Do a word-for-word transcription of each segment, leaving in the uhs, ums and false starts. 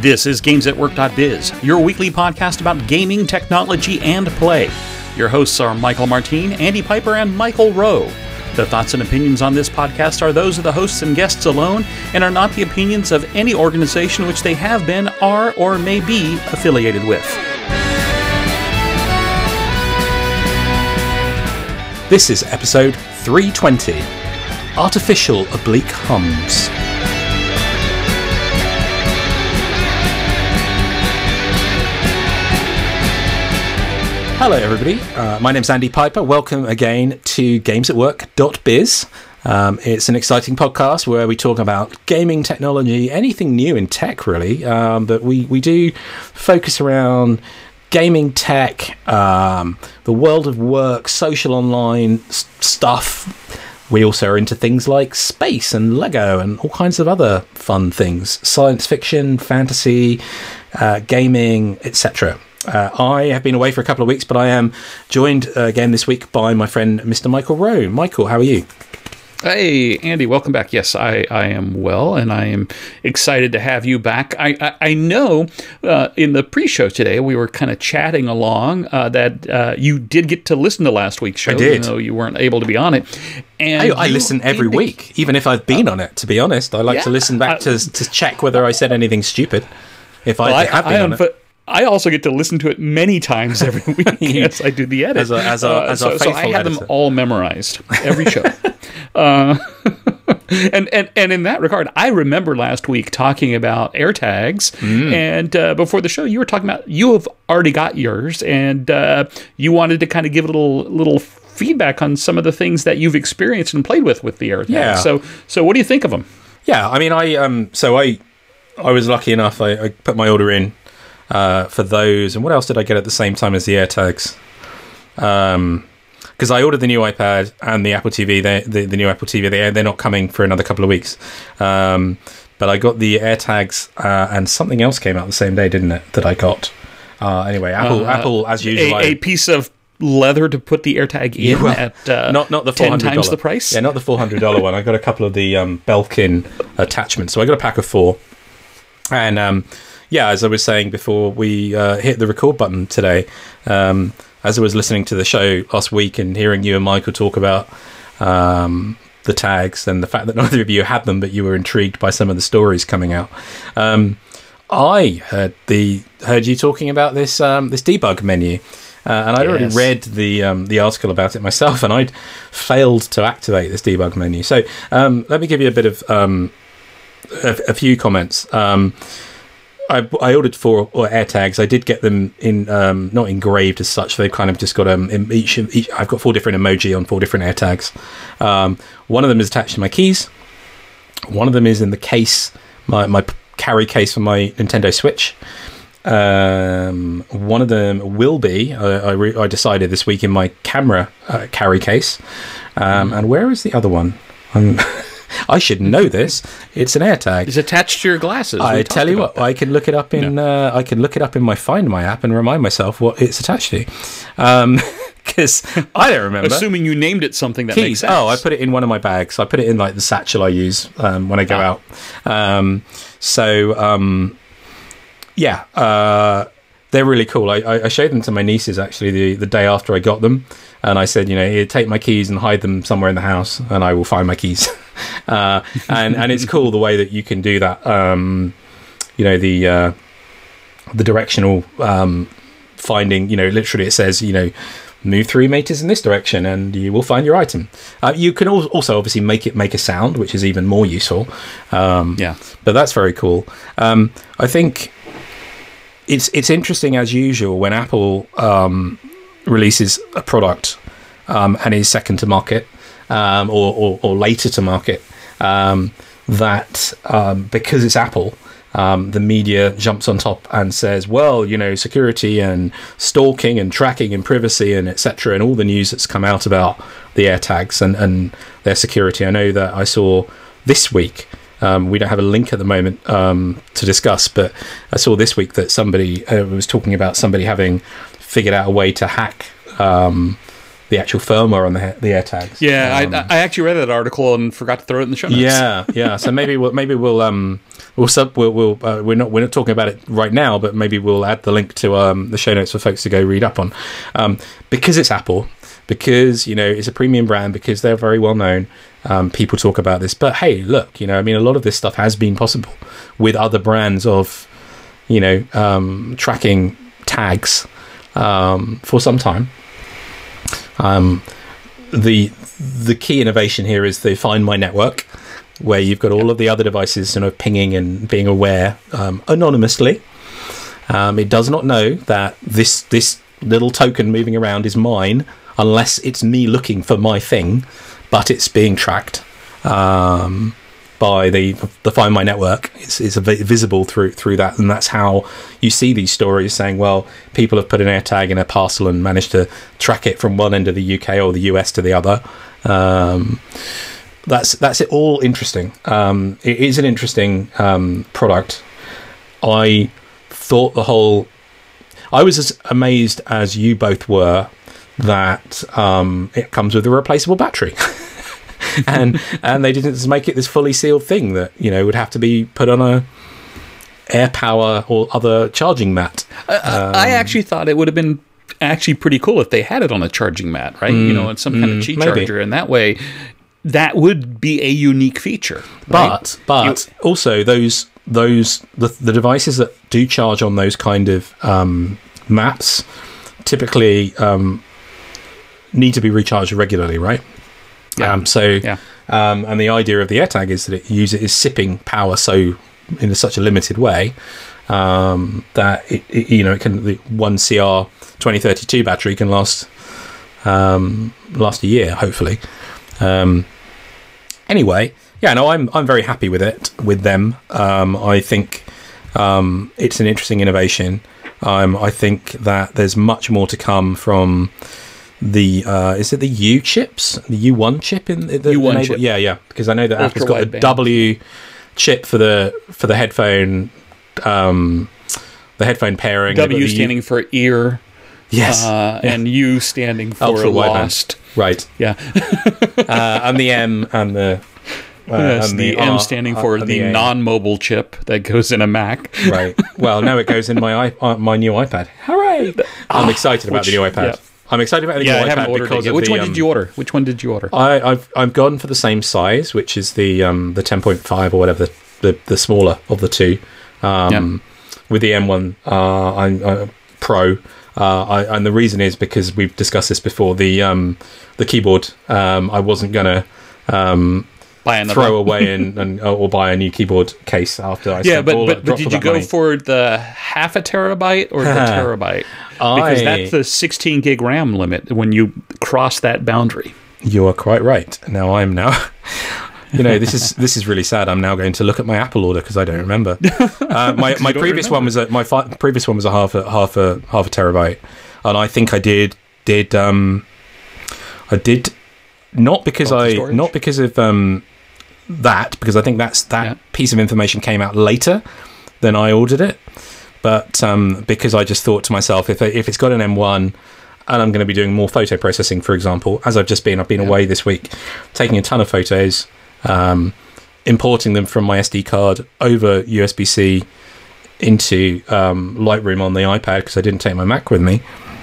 This is Games at Work dot biz, your weekly podcast about gaming, technology, and play. Your hosts are Michael Martin, Andy Piper, and Michael Rowe. The thoughts and opinions on this podcast are those of the hosts and guests alone and are not the opinions of any organization which they have been, are, or may be affiliated with. This is episode three twenty, Artificial Oblique Hums. Hello everybody, uh, my name's Andy Piper. Welcome again to Games at Work dot biz. Um, it's an exciting podcast where we talk about gaming technology, anything new in tech really, um, but we, we do focus around gaming tech, um, the world of work, social online s- stuff. We also are into things like space and Lego and all kinds of other fun things, science fiction, fantasy, uh, gaming, et cetera. Uh, I have been away for a couple of weeks, but I am joined uh, again this week by my friend Mister Michael Rowe. Michael, how are you? Hey, Andy, welcome back. Yes, I, I am well, and I am excited to have you back. I, I, I know uh, in the pre-show today, we were kind of chatting along uh, that uh, you did get to listen to last week's show, I did. even though you weren't able to be on it. And I, I listen every indic- week, even if I've been uh, on it, to be honest. I like yeah, to listen back uh, to to check whether I said anything stupid, if I, well, I have been I, on it. But I also get to listen to it many times every week as I do the edit. As a, as a, uh, as so, a so faithful I have editor. them all memorized, every show. uh, and, and and in that regard, I remember last week talking about AirTags, mm. and uh, before the show, you were talking about you have already got yours, and uh, you wanted to kind of give a little little feedback on some of the things that you've experienced and played with with the AirTags. Yeah. So so what do you think of them? Yeah, I mean, I um, so I I was lucky enough. I, I put my order in uh, for those, and what else did I get at the same time as the AirTags? Um. Because I ordered the new iPad and the Apple T V, the, the, the new Apple T V, they, they're not coming for another couple of weeks. Um, but I got the AirTags uh, and something else came out the same day, didn't it, that I got? Uh, anyway, Apple, uh, Apple as usual. A, a piece of leather to put the AirTag in well, at uh, not, not the four hundred dollars. ten times the price? Yeah, not the four hundred dollars one. I got a couple of the um, Belkin attachments. So I got a pack of four. And um, yeah, as I was saying before we uh, hit the record button today, um, as I was listening to the show last week and hearing you and Michael talk about um, the tags and the fact that neither of you had them, but you were intrigued by some of the stories coming out, um, I heard the heard you talking about this um, this debug menu, uh, and I'd yes. already read the um, the article about it myself, and I'd failed to activate this debug menu. So um, let me give you a bit of um, a, a few comments. Um, I, I ordered four AirTags. I did get them in, um, not engraved as such. They've kind of just got um, in each, each. I've got four different emoji on four different AirTags. Um, one of them is attached to my keys. One of them is in the case, my my carry case for my Nintendo Switch. Um, one of them will be. Uh, I re- I decided this week in my camera uh, carry case. Um, mm. And where is the other one? I'm I should know this. It's an AirTag. It's attached to your glasses. I tell you what, that. I can look it up in. No. Uh, I can look it up in my Find My app and remind myself what it's attached to, because um, I don't remember. Assuming you named it something that Keys. makes sense. Oh, I put it in one of my bags. I put it in like the satchel I use um, when I go ah. out. Um, so um, yeah, uh, they're really cool. I, I showed them to my nieces actually the, the day after I got them, and I said, you know, here, take my keys and hide them somewhere in the house, and I will find my keys. uh, and and it's cool the way that you can do that. Um, you know, the uh, the directional um, finding. You know, literally it says, you know, move three meters in this direction, and you will find your item. Uh, you can also obviously make it make a sound, which is even more useful. Um, yeah, but that's very cool. Um, I think. It's it's interesting as usual when Apple um, releases a product um, and is second to market um, or, or, or later to market, um, that um, because it's Apple, um, the media jumps on top and says, well, you know, security and stalking and tracking and privacy and et cetera, and all the news that's come out about the AirTags and, and their security. I know that I saw this week. Um, we don't have a link at the moment um, to discuss, but I saw this week that somebody uh, was talking about somebody having figured out a way to hack um, the actual firmware on the the AirTags. Yeah, um, I, I actually read that article and forgot to throw it in the show notes. Yeah, yeah. So maybe we'll maybe we'll um, we'll sub we'll, we'll uh, we're not we're not talking about it right now, but maybe we'll add the link to um, the show notes for folks to go read up on, um, because it's Apple, because you know it's a premium brand, because they're very well known. Um, people talk about this, but hey, look, you know, I mean, a lot of this stuff has been possible with other brands of, you know, um, tracking tags um, for some time. Um, the the key innovation here is the Find My network, where you've got all of the other devices, you know, pinging and being aware um, anonymously. Um, it does not know that this this little token moving around is mine unless it's me looking for my thing, but it's being tracked um, by the the Find My network. It's, it's visible through through that, and that's how you see these stories saying, well, people have put an AirTag in a parcel and managed to track it from one end of the U K or the U S to the other. Um, that's that's it all interesting. Um, it is an interesting um, product. I thought the whole... I was as amazed as you both were that um, it comes with a replaceable battery. and and they didn't just make it this fully sealed thing that, you know, would have to be put on a air power or other charging mat. I, um, I actually thought it would have been actually pretty cool if they had it on a charging mat, right? Mm, you know, on some mm, kind of Qi maybe. charger, and that way that would be a unique feature. Right? But but you, also those those the, the devices that do charge on those kind of um, mats typically um, need to be recharged regularly, right? Yeah. Um, so, yeah. um, and the idea of the AirTag is that it uses is sipping power so in a, such a limited way um, that it, it, you know, it can the one C R twenty thirty-two battery can last um, last a year, hopefully. Um, anyway, yeah, no, I'm I'm very happy with it with them. Um, I think um, it's an interesting innovation. Um, I think that there's much more to come from. The uh, is it the U chips, the U one chip in the U one chip? Yeah, yeah. Because I know that Apple's got a band. W chip for the for the headphone, um, the headphone pairing. W standing U- for ear, yes, uh, yeah. and U standing for ultra lost. Wideband. Right. Yeah, uh, and the M and the uh, yes, and the, the M R, standing for the, the non-mobile chip that goes in a Mac. Right. Well, now it goes in my uh, my new iPad. Hooray! I'm excited about Which, the new iPad. Yeah. I'm excited about the yeah, new I haven't iPad ordered because it yet. Which the, one um, did you order? Which one did you order? I, I've I've gone for the same size, which is the um, the ten point five or whatever, the, the the smaller of the two. Um, yeah. With the M one uh, I'm uh, Pro, uh, I, and the reason is because we've discussed this before. The um, the keyboard, um, I wasn't gonna um, buy another. throw away and, and or buy a new keyboard case after I yeah, but all but, but did you go money. for the half a terabyte or the terabyte? Because I, that's the sixteen gig RAM limit when you cross that boundary. You are quite right. Now I'm now, you know, this is this is really sad. I'm now going to look at my Apple order because I don't remember. Uh, my my previous remember. one was a my fi- previous one was a half a half a half a terabyte, and I think I did did um I did not because I storage? not because of um that because I think that's that yeah. piece of information came out later than I ordered it. But um, because I just thought to myself, if if it's got an M one and I'm going to be doing more photo processing, for example, as I've just been, I've been yeah. away this week, taking a ton of photos, um, importing them from my S D card over U S B C into um, Lightroom on the iPad because I didn't take my Mac with me.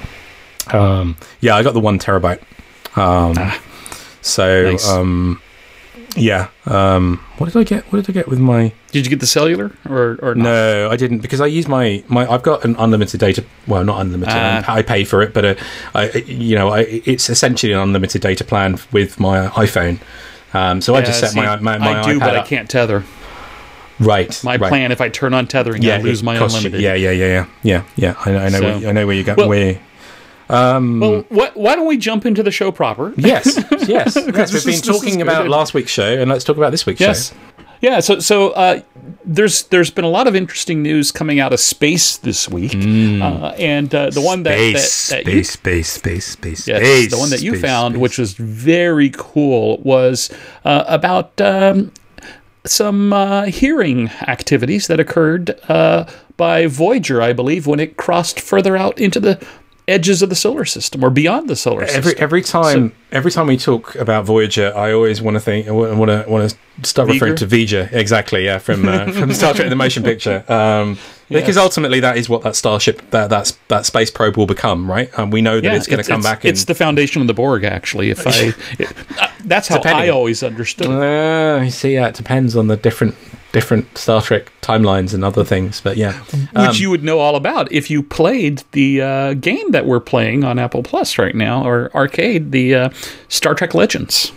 Um, yeah, I got the one terabyte. Um, ah, so. Nice. Um, Yeah. Um, what did I get? What did I get with my? Did you get the cellular or or not? No, I didn't because I use my, my I've got an unlimited data. Well, not unlimited. Uh, I pay for it, but uh, I you know I, it's essentially an unlimited data plan with my iPhone. Um, so yeah, I just set see, my my, my I do, iPad but up. I can't tether. Right. My right. plan, if I turn on tethering, yeah, I lose my unlimited. You, yeah, yeah, yeah, yeah, yeah, yeah. I, I know. So, where, I know where you got. Well, where. Um, well, what, why don't we jump into the show proper? Yes, yes. yes we've been is, talking about last week's show, and let's talk about this week's yes. show. Yeah, so so uh, there's there's been a lot of interesting news coming out of space this week, mm. uh, and uh, the one that space, that, that space, you, space, space, space, yes, space, the one that you space, found, space. which was very cool, was uh, about um, some uh, hearing activities that occurred uh, by Voyager, I believe, when it crossed further out into the edges of the solar system or beyond the solar system. Every every time So- every time we talk about Voyager, I always want to think want to want to start referring V'ger? to V'ger, exactly, yeah, from uh, from Star Trek: The Motion Picture, um, because Yes. ultimately that is what that starship that that's, that space probe will become, right? And we know that Yeah, it's going to come it's, back. In, It's the foundation of the Borg, actually. If I, it, uh, that's how Depending. I always understood it. Uh, you see, yeah, it depends on the different different Star Trek timelines and other things, but yeah, um, Which you would know all about if you played the uh, game that we're playing on Apple Plus right now, or Arcade, the uh, Star Trek Legends.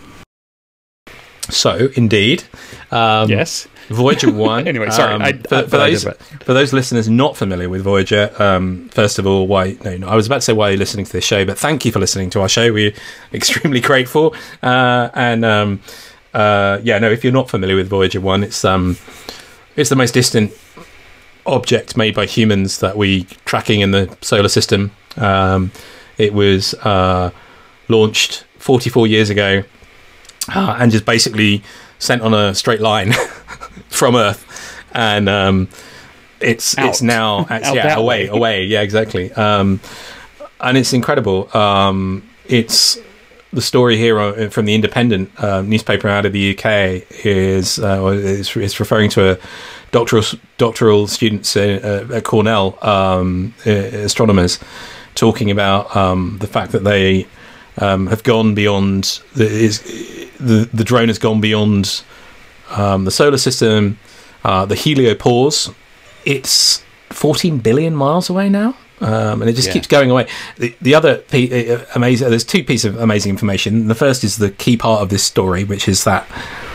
so indeed, um, Yes. Voyager one. Anyway, sorry, um, I- for, I- for I those did for those listeners not familiar with Voyager, um, first of all, why? No, no, I was about to say why you're listening to this show, but thank you for listening to our show. We're extremely grateful. Uh, and um, uh, yeah, no, if you're not familiar with Voyager one, it's um, it's the most distant object made by humans that we tracking in the solar system. Um, it was uh, launched forty-four years ago, uh, and just basically sent on a straight line from Earth, and um, it's Out. it's now Out yeah that away way. away yeah exactly, um, and it's incredible. Um, it's the story here uh, from the Independent uh, newspaper out of the U K is uh, is, is referring to a doctoral doctoral students uh, at Cornell, um, uh, astronomers, talking about um, the fact that they um, have gone beyond the is the the drone has gone beyond um, the solar system, uh, the heliopause. It's fourteen billion miles away now. Um, and it just Yeah. keeps going away. The, the other pe- uh, amazing, there's two pieces of amazing information. The first is the key part of this story, which is that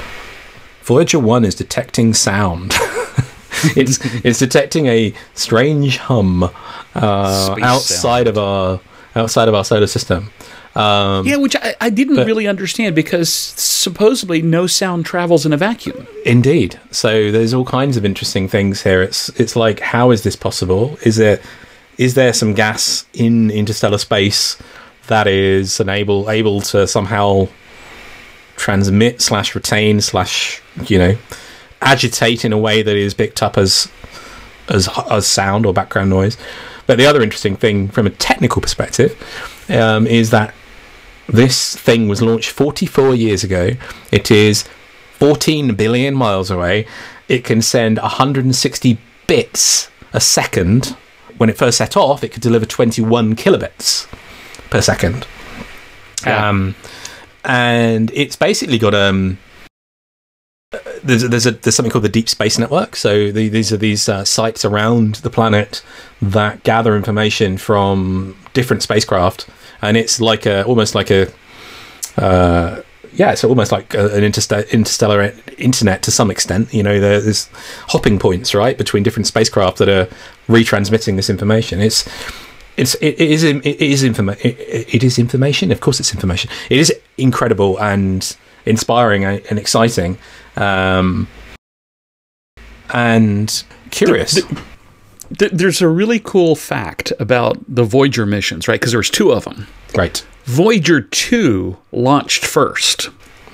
Voyager one is detecting sound. it's it's detecting a strange hum uh, Space outside sound. of our outside of our solar system. Um, Yeah, which I, I didn't but- really understand because supposedly no sound travels in a vacuum. Indeed. So there's all kinds of interesting things here. It's it's like, how is this possible? Is there is there some gas in interstellar space that is unable able to somehow transmit slash retain slash you know agitate in a way that is picked up as as as sound or background noise? But the other interesting thing from a technical perspective um, is that this thing was launched forty-four years ago. It is fourteen billion miles away. It can send one hundred sixty bits a second. When it first set off, it could deliver twenty-one kilobits per second. Yeah. Um, and it's basically got um. There's there's a there's something called the Deep Space Network. So the, these are these uh, sites around the planet that gather information from different spacecraft, and it's like a almost like a uh, yeah, it's almost like a, an interstellar, interstellar internet to some extent. You know, there- there's hopping points right between different spacecraft that are retransmitting this information. It's it's it, it is it is informa- it, it is information. Of course, it's information. It is incredible and inspiring and, and exciting, um, and curious. The- Th- There's a really cool fact about the Voyager missions, right? Because there's two of them. Right. Voyager two launched first,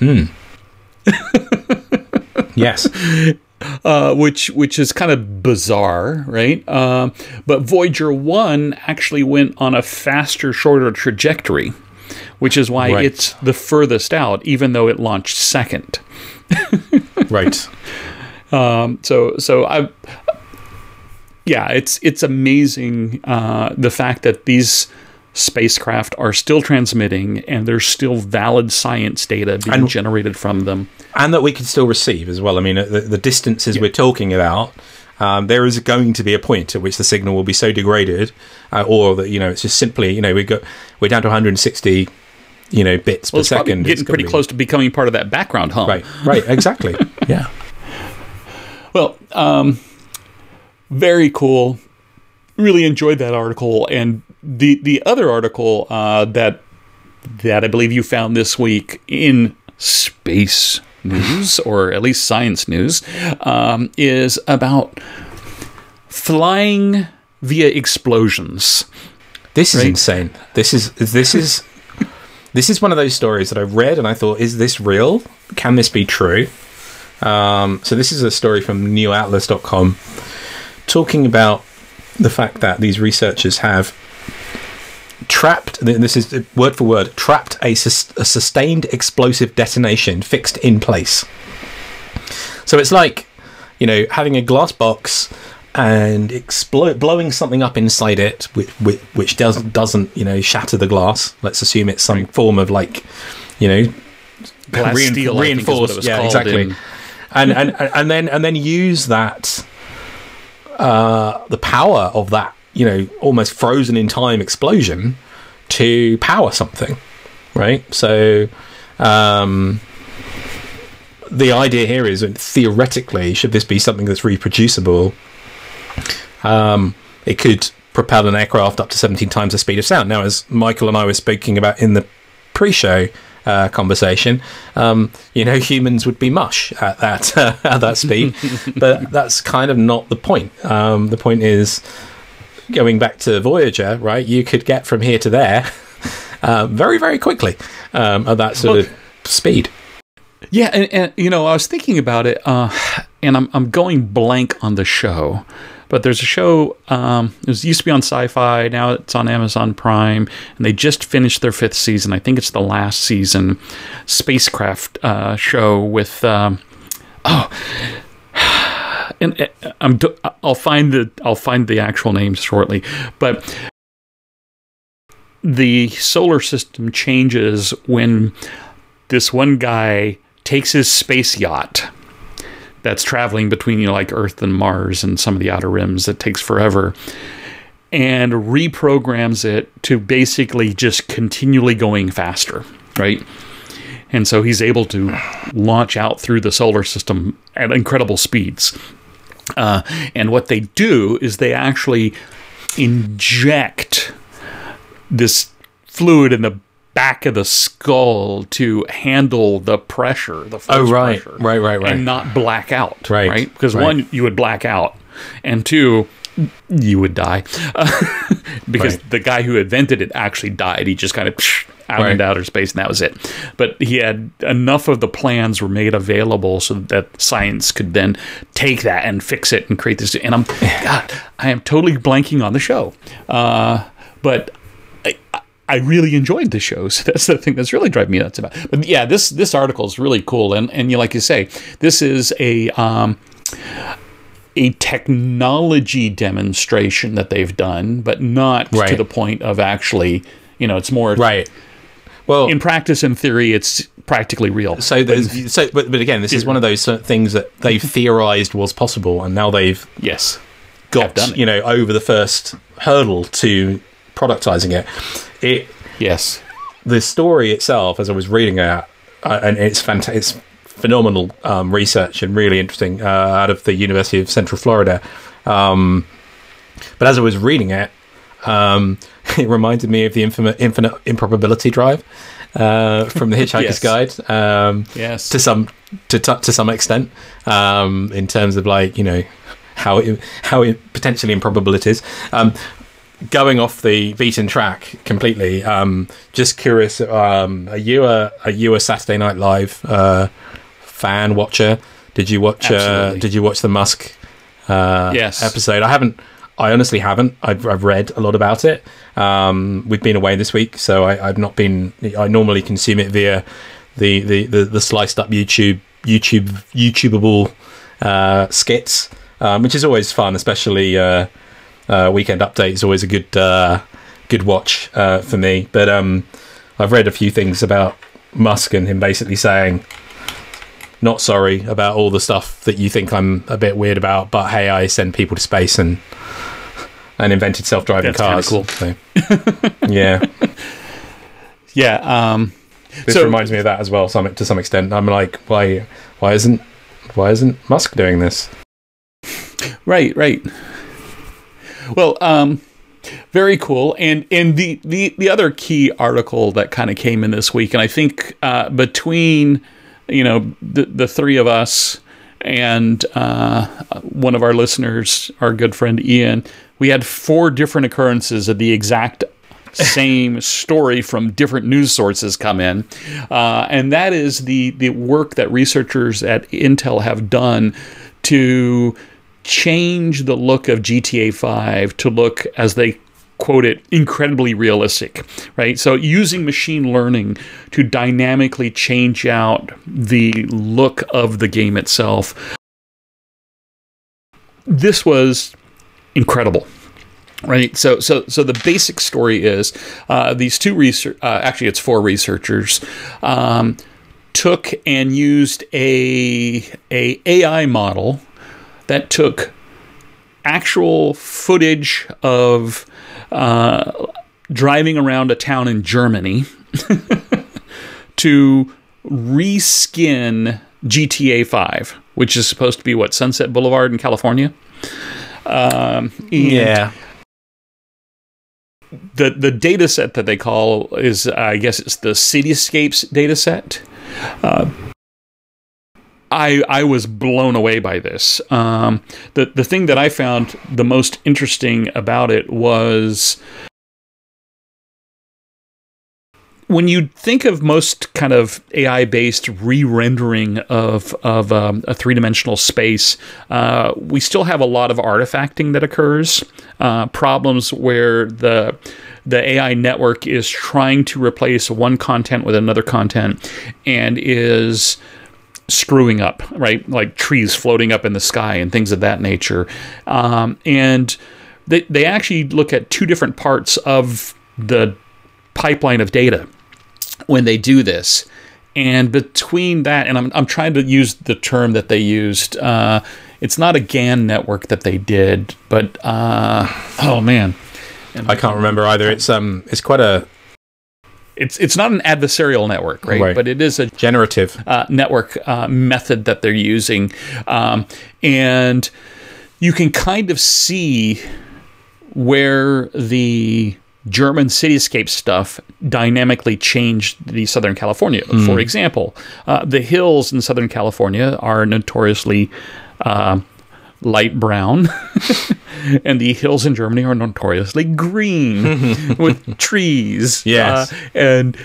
Yes. uh, which which is kind of bizarre, right? Um, but Voyager one actually went on a faster, shorter trajectory, which is why Right. it's the furthest out, even though it launched second. Right. Um, so so I. Yeah, it's it's amazing uh, the fact that these spacecraft are still transmitting and there's still valid science data being And- generated from them. And that we can still receive as well. I mean, at the, the distances we're talking about, um, there is going to be a point at which the signal will be so degraded, uh, or that you know it's just simply you know we got we're down to one hundred sixty, you know, bits Well, per it's probably second. It's getting gonna pretty be- close to becoming part of that background hum. Right. Right. Exactly. Yeah. Well, um, very cool. Really enjoyed that article, and the the other article uh, that that I believe you found this week in Space News, or at least Science News, um, is about flying via explosions. This is Right. insane. This is this is this is one of those stories that I read and I thought, is this real? Can this be true? Um, so this is a story from neo atlas dot com talking about the fact that these researchers have trapped, this is word for word, trapped a, sus- a sustained explosive detonation fixed in place. So it's like, you know, having a glass box and explode, blowing something up inside it, which, which, which does, doesn't, you know, shatter the glass. Let's assume it's some form of, like, you know, glass rein- steel, reinforced. Yeah, exactly. In... and, and and then and then use that, uh, the power of that, you know, almost frozen in time explosion to power something, right? So, um, the idea here is, theoretically, should this be something that's reproducible, um, it could propel an aircraft up to seventeen times the speed of sound. Now, as Michael and I were speaking about in the pre-show uh, conversation, um, you know, humans would be mush at that uh, at that speed, but that's kind of not the point. Um, the point is, going back to Voyager, right? You could get from here to there uh, very, very quickly um, at that sort well, of speed. Yeah, and, and you know, I was thinking about it, uh, and I'm I'm going blank on the show, but there's a show. Um, it was used to be on Sci-Fi, now it's on Amazon Prime, and they just finished their fifth season. I think it's the last season, spacecraft uh, show with um, oh. And I'm I'll find the I'll find the actual names shortly, but the solar system changes when this one guy takes his space yacht that's traveling between, you know, like Earth and Mars and some of the outer rims that takes forever, and reprograms it to basically just continually going faster, right? And so he's able to launch out through the solar system at incredible speeds. Uh, and what they do is they actually inject this fluid in the back of the skull to handle the pressure, the force oh, right. pressure. Right, right, right. And not black out. Right. Right? Because right. one, you would black out. And two, you would die. Uh, because right. the guy who invented it actually died. He just kind of psh, out right. into outer space, and that was it. But he had enough of the plans were made available so that science could then take that and fix it and create this. And I'm, God, I am totally blanking on the show. Uh, but I, I really enjoyed the show. So that's the thing that's really driving me nuts about it. But yeah, this this article is really cool. And, and you like you say, this is a... Um, a technology demonstration that they've done, but not right. to the point of actually, you know, it's more right. Well, in practice and theory, it's practically real. So, there's, so, but, but again, this is one of those things that they've theorized was possible, and now they've yes got done it. You know, over the first hurdle to productizing it. It yes, the story itself, as I was reading it, uh, and it's fantastic. It's phenomenal um, research and really interesting uh, out of the University of Central Florida. Um, but as I was reading it, um, it reminded me of the infinite, infinite improbability drive uh, from the Hitchhiker's yes. Guide. Um, yes, to some to t- to some extent, um, in terms of like you know how it, how it potentially improbable it is. Um, Going off the beaten track completely. Um, just curious. Um, are you a are you a Saturday Night Live uh, fan watcher? Did you watch? Uh, did you watch the Musk uh, yes. episode? I haven't. I honestly haven't. I've, I've read a lot about it. Um, we've been away this week, so I, I've not been. I normally consume it via the the, the, the sliced up YouTube YouTube YouTubeable uh, skits, um, which is always fun, especially. Uh, Uh, Weekend Update is always a good uh, good watch uh, for me. But um, I've read a few things about Musk and him basically saying, not sorry about all the stuff that you think I'm a bit weird about, but hey, I send people to space and and invented self-driving That's cars. Cool. So, yeah. Yeah. Um, this so, reminds me of that as well, some, to some extent. I'm like, why why isn't why isn't Musk doing this? Right, right. Well, um, very cool. And and the, the, the other key article that kind of came in this week, and I think uh, between, you know, the, the three of us and uh, one of our listeners, our good friend Ian, we had four different occurrences of the exact same story from different news sources come in. Uh, and that is the, the work that researchers at Intel have done to change the look of G T A five to look, as they quote it, incredibly realistic, right? So using machine learning to dynamically change out the look of the game itself. This was incredible. Right, so so so the basic story is uh, these two research, uh, actually it's four researchers, um, took and used a a AI model that took actual footage of uh, driving around a town in Germany to reskin G T A five, which is supposed to be what, Sunset Boulevard in California. Um, yeah. The the data set that they call is, I guess it's the Cityscapes data set. Uh, I I was blown away by this. Um, the the thing that I found the most interesting about it was when you think of most kind of A I-based re-rendering of of um, a three-dimensional space, uh, we still have a lot of artifacting that occurs. Uh, problems where the the A I network is trying to replace one content with another content and is screwing up, right? Like trees floating up in the sky and things of that nature. Um, and they they actually look at two different parts of the pipeline of data when they do this, and between that, and I'm I'm trying to use the term that they used. Uh, it's not a G A N network that they did, but uh, oh man, I can't remember either. It's um, it's quite a. It's it's not an adversarial network, right? right. But it is a generative uh, network uh, method that they're using, um, and you can kind of see where the German cityscape stuff dynamically changed the Southern California. Mm. For example, uh, the hills in Southern California are notoriously uh, light brown, and the hills in Germany are notoriously green with trees. Yes, uh, and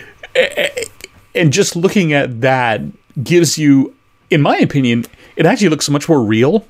and just looking at that gives you, in my opinion, it actually looks much more real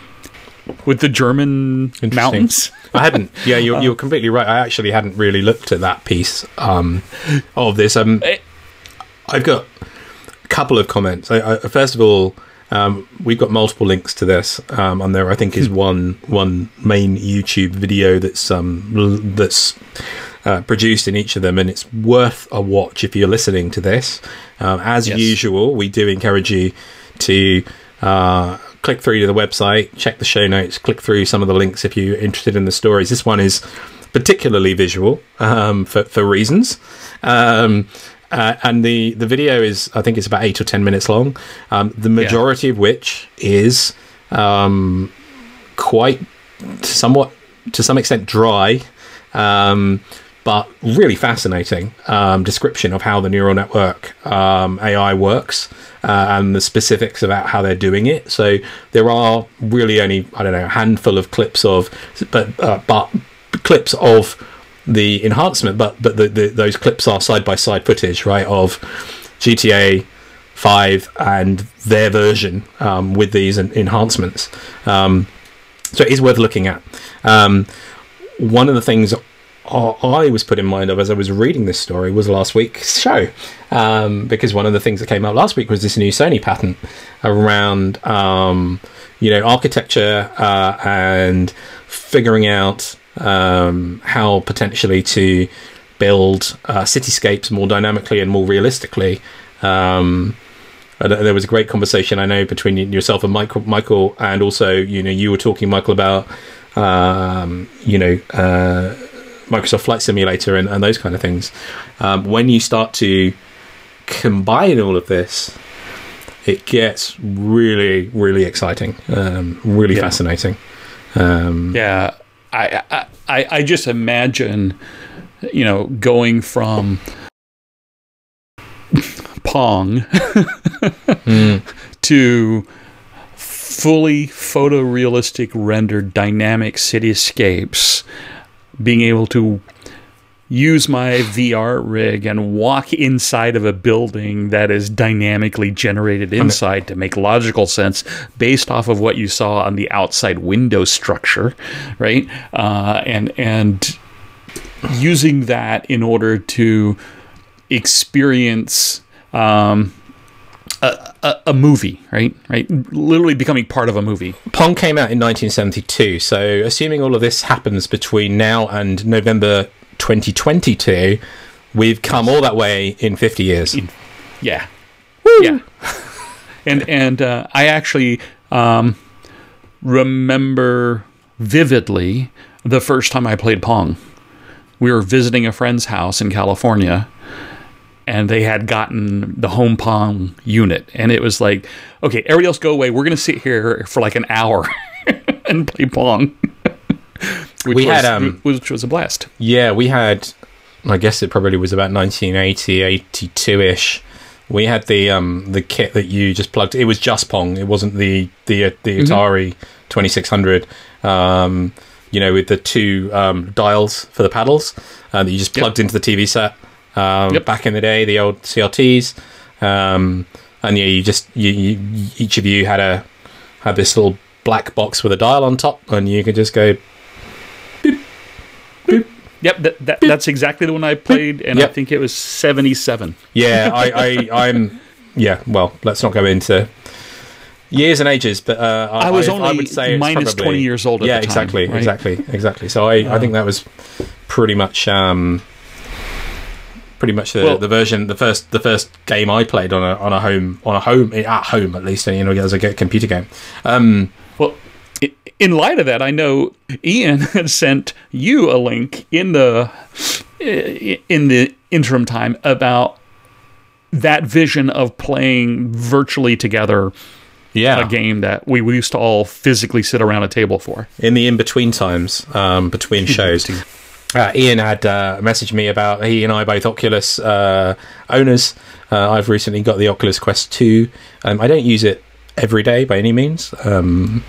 with the German mountains. I hadn't. Yeah, you're, you're completely right. I actually hadn't really looked at that piece um, of this. Um, I've got a couple of comments. I, I, first of all, um, we've got multiple links to this, um, and there I think is one one main YouTube video that's um, that's uh, produced in each of them, and it's worth a watch if you're listening to this. Um, as yes. usual, we do encourage you to. Uh, click through to the website, check the show notes, click through some of the links if you're interested in the stories. This one is particularly visual um, for, for reasons. Um, uh, and the, the video is, I think it's about eight or ten minutes long, um, the majority yeah. of which is um, quite somewhat, to some extent, dry, um, but really fascinating um, description of how the neural network um, A I works. Uh, and the specifics about how they're doing it. So there are really only, I don't know, a handful of clips of, but uh, but clips of the enhancement, but but the, the, those clips are side by side footage, right, of G T A five and their version um, with these enhancements. Um, so it is worth looking at. Um, one of the things I was put in mind of as I was reading this story was last week's show, um, because one of the things that came out last week was this new Sony patent around, um, you know, architecture uh, and figuring out um, how potentially to build uh, cityscapes more dynamically and more realistically. Um, there was a great conversation, I know, between yourself and Michael, Michael, and also, you know, you were talking, Michael, about, um, you know, uh, Microsoft Flight Simulator and, and those kind of things. Um, when you start to combine all of this, it gets really, really exciting, um, really yeah. fascinating. Um, yeah, I, I, I just imagine, you know, going from Pong mm. to fully photorealistic rendered dynamic cityscapes, being able to use my V R rig and walk inside of a building that is dynamically generated inside to make logical sense based off of what you saw on the outside window structure, right? Uh, and and using that in order to experience um, a, a, a movie, right? Right, literally becoming part of a movie. Pong came out in nineteen seventy-two, so assuming all of this happens between now and November twenty twenty-two, we've come all that way in fifty years. Yeah, Woo! yeah, and and uh, I actually um, remember vividly the first time I played Pong. We were visiting a friend's house in California, and they had gotten the home Pong unit. And it was like, okay, everybody else go away. We're going to sit here for like an hour and play Pong. which, we was, had, um, which was a blast. Yeah, we had, I guess it probably was about nineteen eighty, eighty-two-ish. We had the um, the kit that you just plugged. It was just Pong. It wasn't the, the, the Atari mm-hmm. twenty-six hundred. Um you know, with the two um, dials for the paddles uh, that you just plugged yep. into the T V set. Um, yep. Back in the day, the old C R Ts, um, and yeah, you just you, you, each of you had a had this little black box with a dial on top, and you could just go. Boop, boop. Yep, that, that, that's exactly the one I played, and yep. I think it was seventy-seven. Yeah, I, I, I'm. Yeah, well, let's not go into years and ages, but uh, I, I was I, only I would say minus probably, twenty years old at yeah, the time. exactly, right? exactly, exactly. So I, uh, I think that was pretty much, um, pretty much the, well, the version, the first, the first game I played on a on a home on a home at home at least, you know, as a computer game. Um, well, in light of that, I know Ian had sent you a link in the in the interim time about that vision of playing virtually together. Yeah, a game that we, we used to all physically sit around a table for. In the in-between times, um, between shows. uh, Ian had uh, messaged me about, he and I both Oculus uh, owners. Uh, I've recently got the Oculus Quest two. Um, I don't use it every day by any means. Um,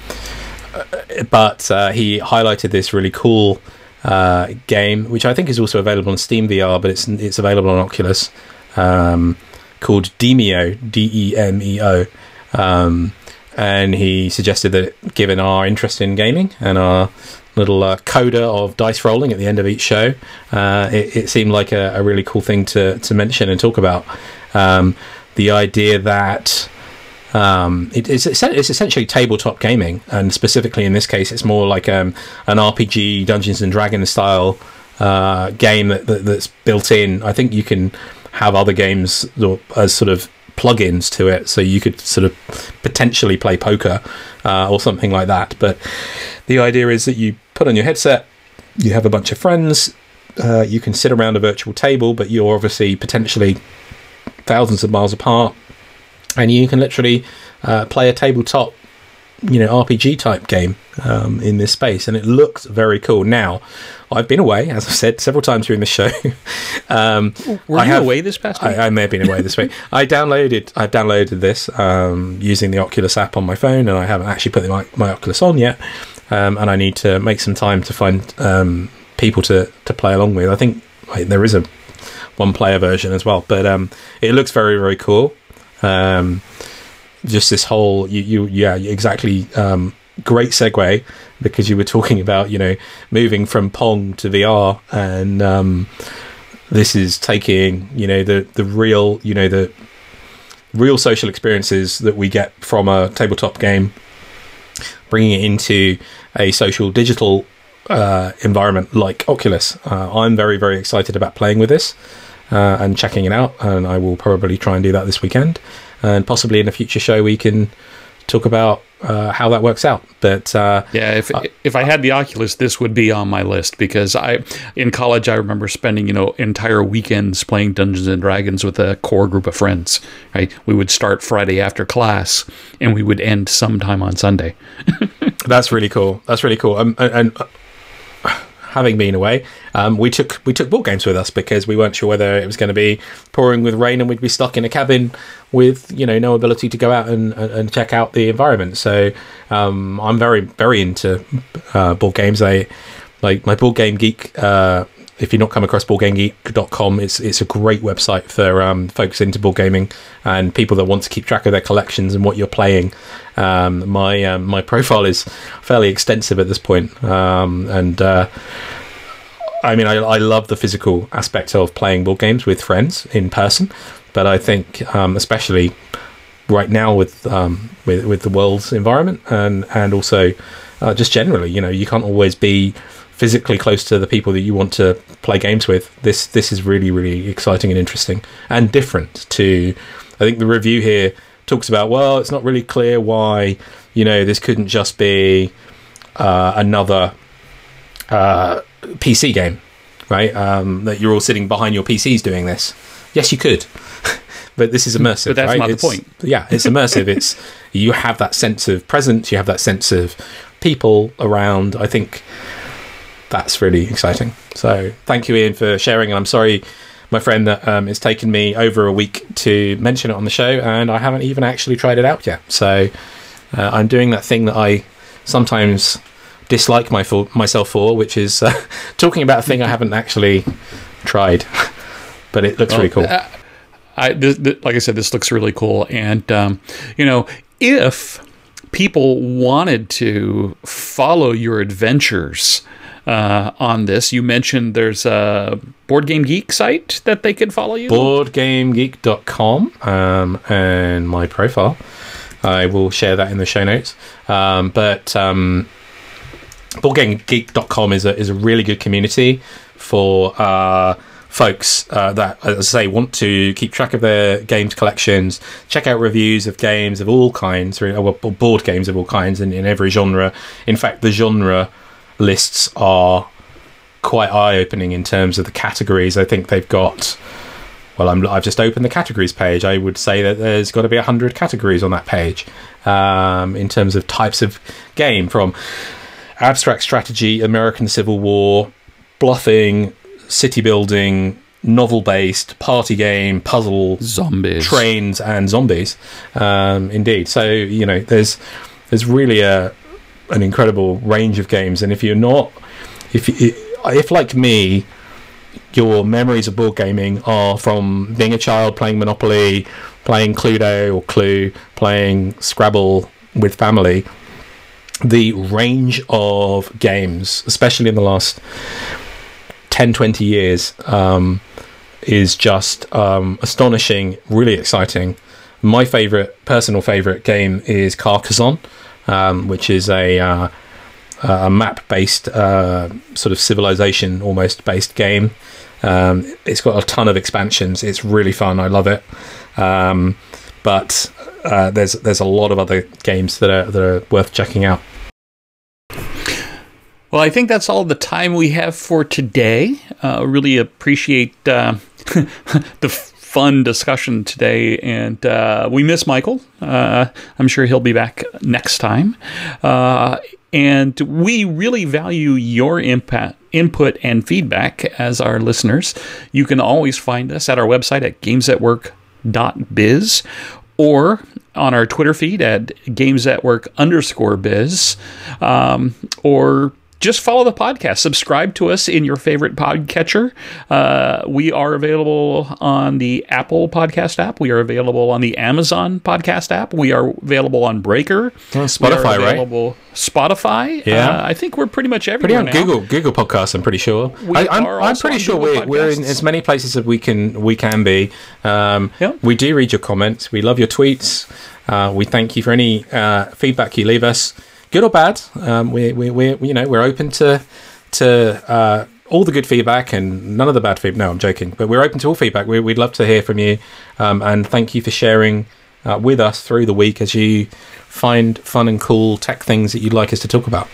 but uh, he highlighted this really cool uh, game, which I think is also available on Steam V R, but it's, it's available on Oculus, um, called Demeo, D E M E O. Um, and he suggested that given our interest in gaming and our little uh, coda of dice rolling at the end of each show, uh, it, it seemed like a, a really cool thing to, to mention and talk about. Um, the idea that um, it, it's, it's essentially tabletop gaming, and specifically in this case, it's more like um, an R P G, Dungeons and Dragons style uh, game that, that, that's built in. I think you can have other games as sort of plugins to it, so you could sort of potentially play poker uh, or something like that. But the idea is that you put on your headset, you have a bunch of friends, uh, you can sit around a virtual table, but you're obviously potentially thousands of miles apart, and you can literally uh, play a tabletop, you know, R P G type game um, in this space, and it looks very cool. Now, I've been away, as I've said several times during the show. um, Were I you have, away this past week? I, I may have been away this week. I downloaded, I downloaded this um, using the Oculus app on my phone, and I haven't actually put my, my Oculus on yet. Um, and I need to make some time to find um, people to, to play along with. I think like, there is a one-player version as well, but um, it looks very, very cool. Um, just this whole you, you yeah exactly um great segue, because you were talking about, you know, moving from Pong to V R, and um this is taking, you know, the the real, you know, the real social experiences that we get from a tabletop game, bringing it into a social digital uh environment like Oculus. uh, I'm very, very excited about playing with this uh, and checking it out, and I will probably try and do that this weekend. And possibly in a future show we can talk about uh, how that works out. But uh, yeah, if uh, if I had the Oculus, this would be on my list, because I, in college, I remember spending, you know, entire weekends playing Dungeons and Dragons with a core group of friends. Right, we would start Friday after class, and we would end sometime on Sunday. That's really cool. That's really cool. Um, and. and uh, having been away, um, we took we took board games with us, because we weren't sure whether it was going to be pouring with rain and we'd be stuck in a cabin with, you know, no ability to go out and, and check out the environment. So um, I'm very, very into uh, board games. I like my Board Game Geek. Uh, if you've not come across board game geek dot com, it's it's a great website for um, folks into board gaming and people that want to keep track of their collections and what you're playing. Um, my um, my profile is fairly extensive at this point, um, and uh, I mean, I, I love the physical aspect of playing board games with friends in person, but I think um, especially right now with um, with with the world's environment and and also uh, just generally, you know, you can't always be physically close to the people that you want to play games with. This this is really really exciting and interesting and different to. I think the review here talks about, well, it's not really clear why, you know, this couldn't just be uh, another uh, P C game, right? Um, that you're all sitting behind your P Cs doing this. Yes, you could. But this is immersive. But that's right? not it's, the point. Yeah, it's immersive. It's you have that sense of presence. You have that sense of people around. I think that's really exciting. So thank you, Ian, for sharing. And I'm sorry, my friend, that um, it's taken me over a week to mention it on the show, and I haven't even actually tried it out yet. So uh, I'm doing that thing that I sometimes dislike my for, myself for, which is uh, talking about a thing I haven't actually tried. But it looks well, really cool. Uh, I, th- th- like I said, this looks really cool. And, um, you know, if people wanted to follow your adventures uh, on this, you mentioned there's a Board Game Geek site that they could follow you? board game geek dot com um, and my profile. I will share that in the show notes. Um, but um, board game geek dot com is a, is a really good community for... Uh, folks uh, that, as I say, want to keep track of their games collections, check out reviews of games of all kinds, or board games of all kinds in, in every genre. In fact, the genre lists are quite eye-opening in terms of the categories. I think they've got, well, I'm, I've just opened the categories page. I would say that there's got to be one hundred categories on that page um, in terms of types of game, from abstract strategy, American Civil War, bluffing, city building, novel-based, party game, puzzle, zombies, trains, and zombies. Um, indeed, so you know, there's there's really a an incredible range of games. And if you're not, if if like me, your memories of board gaming are from being a child playing Monopoly, playing Cluedo or Clue, playing Scrabble with family, the range of games, especially in the last ten, twenty years, um, is just um, astonishing, really exciting. My favourite, personal favourite game is Carcassonne, um, which is a, uh, a map-based, uh, sort of civilization almost based game. Um, it's got a ton of expansions. It's really fun. I love it. Um, but uh, there's there's a lot of other games that are that are worth checking out. Well, I think that's all the time we have for today. Uh, really appreciate uh, the fun discussion today, and uh, we miss Michael. Uh, I'm sure he'll be back next time. Uh, and we really value your impact, input and feedback as our listeners. You can always find us at our website at games at work dot biz or on our Twitter feed at gamesatwork underscore biz, um, or just follow the podcast. Subscribe to us in your favorite podcatcher. Uh, we are available on the Apple Podcast app. We are available on the Amazon Podcast app. We are available on Breaker. Oh, Spotify, we are available right? Spotify. Yeah, uh, I think we're pretty much everywhere pretty on now. Google Google Podcasts. I'm pretty sure. We I, I'm, are I'm also pretty on sure Google we're, we're in Podcasts. as many places as we can we can be. Um, Yeah. We do read your comments. We love your tweets. Uh, we thank you for any uh, feedback you leave us, good or bad. Um, we we we you know we're open to. to uh, all the good feedback and none of the bad feedback. No, I'm joking. But we're open to all feedback. We, we'd love to hear from you. Um, and thank you for sharing uh, with us through the week as you find fun and cool tech things that you'd like us to talk about.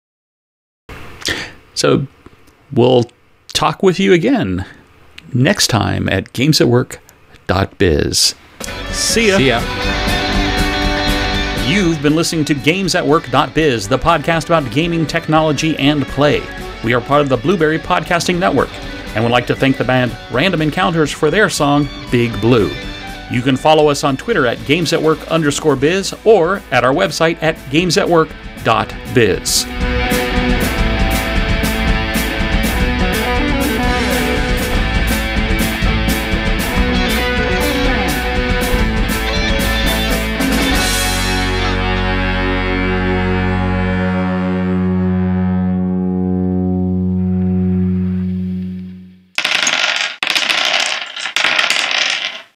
So we'll talk with you again next time at games at work dot biz. See ya. See ya. You've been listening to games at work dot biz, the podcast about gaming, technology, and play. We are part of the Blueberry Podcasting Network, and would like to thank the band Random Encounters for their song, Big Blue. You can follow us on Twitter at gamesatwork underscore biz or at our website at gamesatwork dot biz.